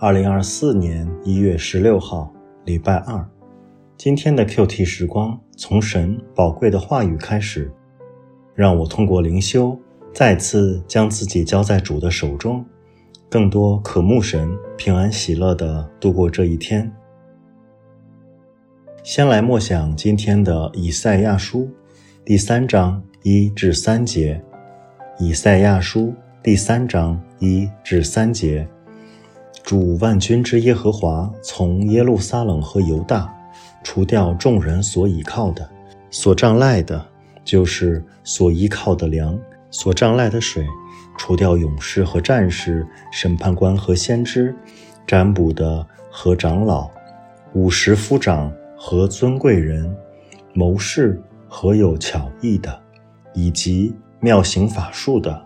2024年1月16号，礼拜二。今天的 QT 时光从神宝贵的话语开始，让我通过灵修再次将自己交在主的手中，更多渴慕神平安喜乐地度过这一天。先来默想今天的以赛亚书第3章1至3节。以赛亚书第3章1至3节。主万军之耶和华从耶路撒冷和犹大除掉众人所倚靠的，所仗赖的，就是所依靠的粮，所仗赖的水，除掉勇士和战士，审判官和先知，占卜的和长老，50夫长和尊贵人，谋士和有巧艺的，以及妙行法术的。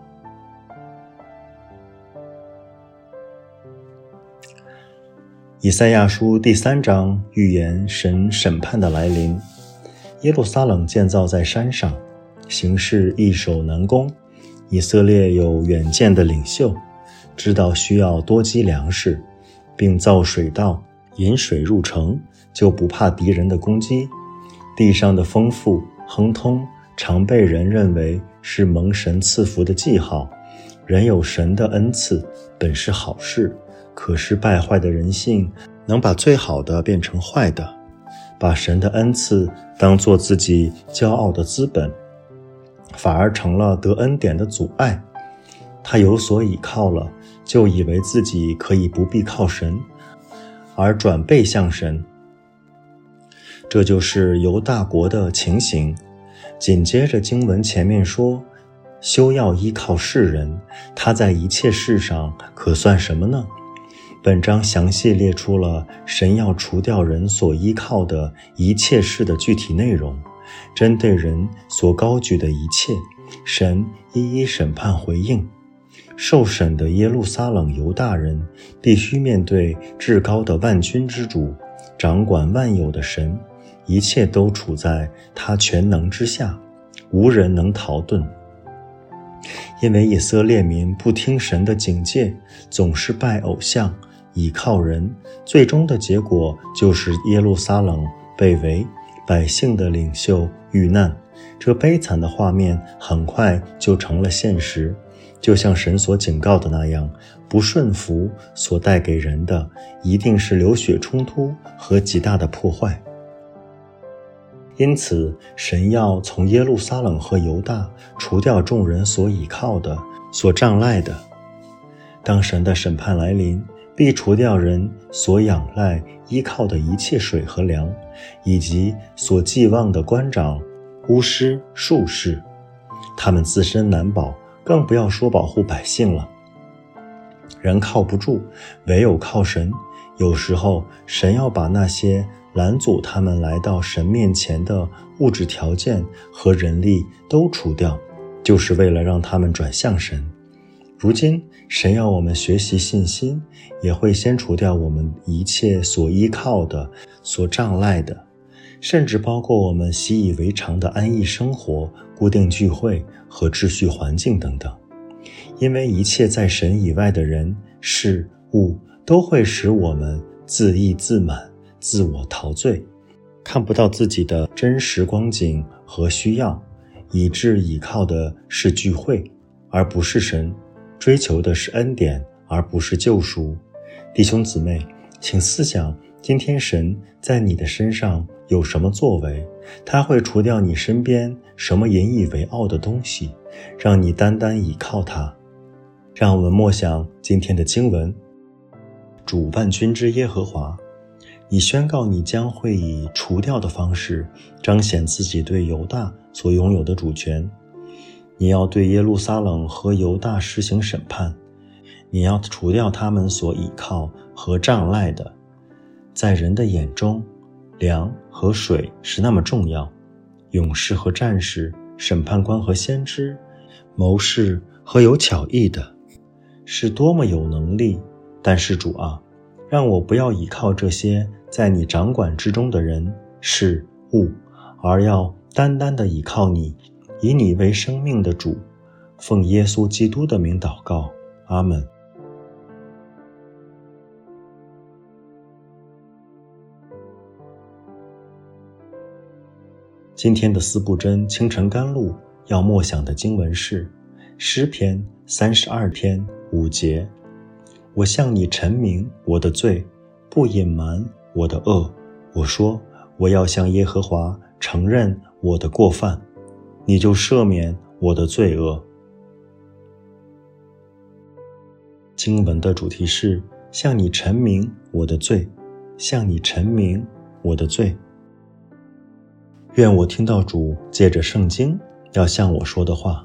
以赛亚书第3章预言神审判的来临。耶路撒冷建造在山上，行事易守难攻。以色列有远见的领袖，知道需要多积粮食，并造水道引水入城，就不怕敌人的攻击。地上的丰富亨通，常被人认为是蒙神赐福的记号。人有神的恩赐，本是好事，可是败坏的人性能把最好的变成坏的，把神的恩赐当作自己骄傲的资本，反而成了得恩典的阻碍。他有所倚靠了，就以为自己可以不必靠神，而转背向神。这就是犹大国的情形。紧接着经文前面说，休要依靠世人，他在一切事上可算什么呢？本章详细列出了神要除掉人所依靠的一切事的具体内容，针对人所高举的一切，神一一审判回应。受审的耶路撒冷犹大人必须面对至高的万军之主，掌管万有的神，一切都处在他全能之下，无人能逃遁。因为以色列民不听神的警戒，总是拜偶像，倚靠人，最终的结果就是耶路撒冷被围，百姓的领袖遇难。这悲惨的画面很快就成了现实，就像神所警告的那样，不顺服所带给人的一定是流血冲突和极大的破坏。因此，神要从耶路撒冷和犹大除掉众人所倚靠的，所仗赖的。当神的审判来临，必除掉人所仰赖依靠的一切水和粮，以及所寄望的官长、巫师、术士。他们自身难保，更不要说保护百姓了。人靠不住，唯有靠神。有时候神要把那些拦阻他们来到神面前的物质条件和人力都除掉，就是为了让他们转向神。如今神要我们学习信心，也会先除掉我们一切所依靠的，所仗赖的，甚至包括我们习以为常的安逸生活、固定聚会和秩序环境等等。因为一切在神以外的人、事、物都会使我们自意自满、自我陶醉，看不到自己的真实光景和需要，以致倚靠的是聚会，而不是神，追求的是恩典，而不是救赎。弟兄姊妹，请思想今天神在你的身上有什么作为，他会除掉你身边什么引以为傲的东西，让你单单倚靠他。让我们默想今天的经文。主万军之耶和华，你宣告你将会以除掉的方式彰显自己对犹大所拥有的主权。你要对耶路撒冷和犹大实行审判，你要除掉他们所倚靠和仗赖的。在人的眼中，粮和水是那么重要，勇士和战士，审判官和先知，谋士和有巧艺的，是多么有能力。但是主啊，让我不要倚靠这些在你掌管之中的人、事、物，而要单单地倚靠你，以你为生命的主。奉耶稣基督的名祷告，阿们。 今天的四不真清晨甘露要默想的经文是诗篇32篇5节。我向你陈明我的罪，不隐瞒我的恶。我说我要向耶和华承认我的过犯，你就赦免我的罪恶。经文的主题是向你陈明我的罪，向你陈明我的罪。愿我听到主借着圣经要向我说的话。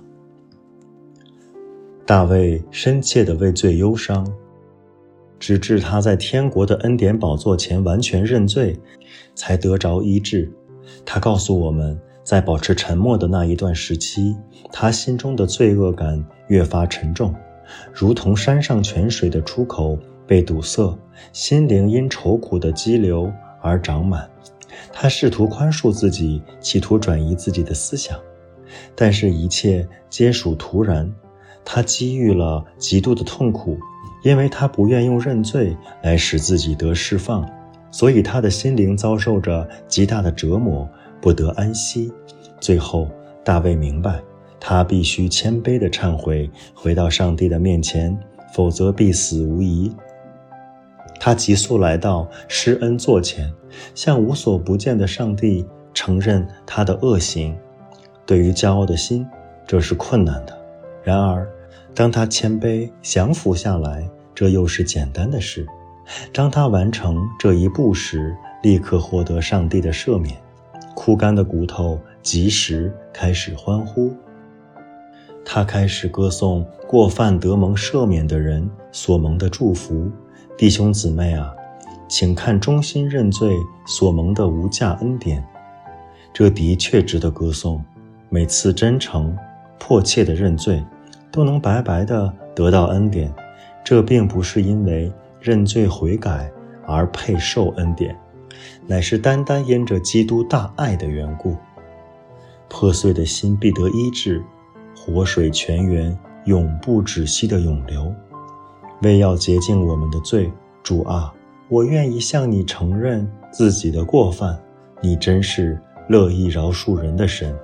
大卫深切地为罪忧伤，直至他在天国的恩典宝座前完全认罪，才得着医治。他告诉我们，在保持沉默的那一段时期，他心中的罪恶感越发沉重，如同山上泉水的出口被堵塞，心灵因愁苦的激流而长满。他试图宽恕自己，企图转移自己的思想，但是一切皆属徒然。他机遇了极度的痛苦，因为他不愿用认罪来使自己得释放，所以他的心灵遭受着极大的折磨，不得安息。最后大卫明白，他必须谦卑地忏悔，回到上帝的面前，否则必死无疑。他急速来到施恩座前，向无所不见的上帝承认他的恶行。对于骄傲的心，这是困难的，然而当他谦卑降服下来，这又是简单的事。当他完成这一步时，立刻获得上帝的赦免，枯干的骨头即时开始欢呼。他开始歌颂过犯得蒙赦免的人所蒙的祝福。弟兄姊妹啊，请看忠心认罪所蒙的无价恩典，这的确值得歌颂。每次真诚迫切的认罪，都能白白地得到恩典。这并不是因为认罪悔改而配受恩典，乃是单单因着基督大爱的缘故。破碎的心必得医治，活水泉源永不止息的涌流。为要洁净我们的罪，主啊，我愿意向你承认自己的过犯，你真是乐意饶恕人的神。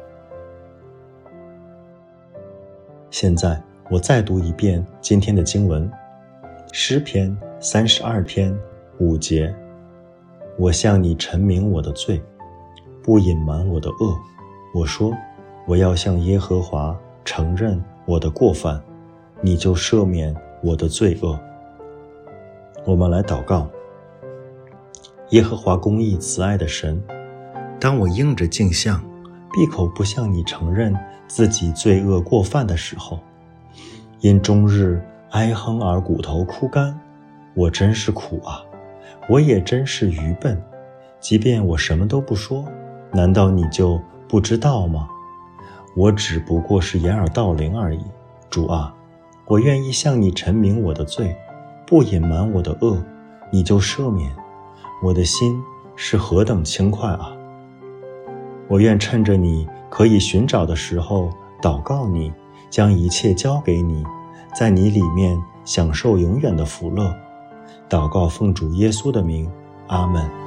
现在我再读一遍今天的经文，诗篇32篇5节。我向你陈明我的罪，不隐瞒我的恶。我说我要向耶和华承认我的过犯，你就赦免我的罪恶。我们来祷告。耶和华公义慈爱的神，当我应着镜像，闭口不向你承认自己罪恶过犯的时候，因终日哀哼而骨头枯干，我真是苦啊！我也真是愚笨。即便我什么都不说，难道你就不知道吗？我只不过是掩耳盗铃而已。主啊，我愿意向你陈明我的罪，不隐瞒我的恶，你就赦免。我的心是何等轻快啊！我愿趁着你可以寻找的时候祷告你，将一切交给你，在你里面享受永远的福乐。祷告奉主耶稣的名，阿们。